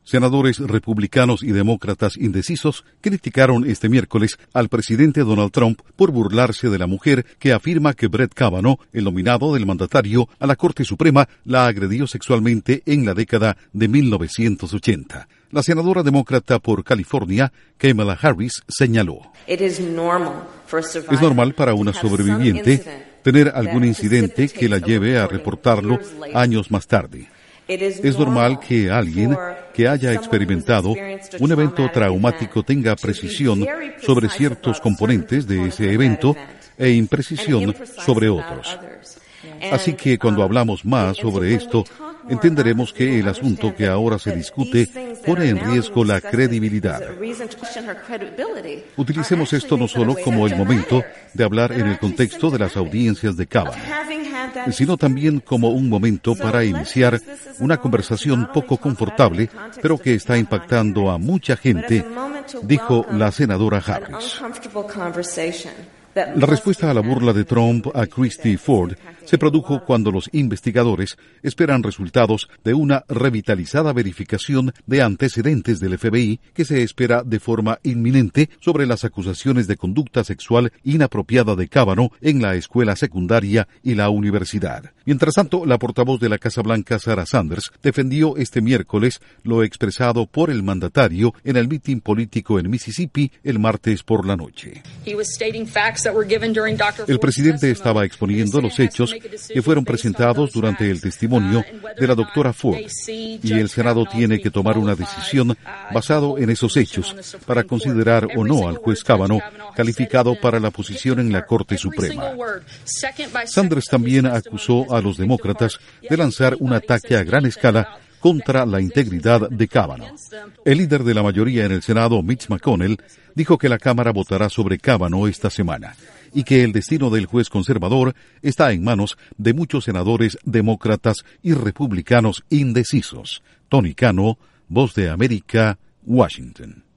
Senadores republicanos y demócratas indecisos criticaron este miércoles al presidente Donald Trump por burlarse de la mujer que afirma que Brett Kavanaugh, el nominado del mandatario a la Corte Suprema, la agredió sexualmente en la década de 1980. La senadora demócrata por California, Kamala Harris, señaló: Es normal para una sobreviviente tener algún incidente que la lleve a reportarlo años más tarde. Es normal que alguien que haya experimentado un evento traumático tenga precisión sobre ciertos componentes de ese evento e imprecisión sobre otros. Así que cuando hablamos más sobre esto, entenderemos que el asunto que ahora se discute pone en riesgo la credibilidad. Utilicemos esto no solo como el momento de hablar en el contexto de las audiencias de Kavanaugh, sino también como un momento para iniciar una conversación poco confortable, pero que está impactando a mucha gente, dijo la senadora Harris. La respuesta a la burla de Trump a Christy Ford se produjo cuando los investigadores esperan resultados de una revitalizada verificación de antecedentes del FBI que se espera de forma inminente sobre las acusaciones de conducta sexual inapropiada de Kavanaugh en la escuela secundaria y la universidad. Mientras tanto, la portavoz de la Casa Blanca, Sarah Sanders, defendió este miércoles lo expresado por el mandatario en el mitin político en Mississippi el martes por la noche. El presidente estaba exponiendo los hechos que fueron presentados durante el testimonio de la doctora Ford, y el Senado tiene que tomar una decisión basado en esos hechos para considerar o no al juez Kavanaugh calificado para la posición en la Corte Suprema. Sanders también acusó a los demócratas de lanzar un ataque a gran escala contra la integridad de Kavanaugh. El líder de la mayoría en el Senado, Mitch McConnell, dijo que la Cámara votará sobre Kavanaugh esta semana y que el destino del juez conservador está en manos de muchos senadores demócratas y republicanos indecisos. Tony Cano, Voz de América, Washington.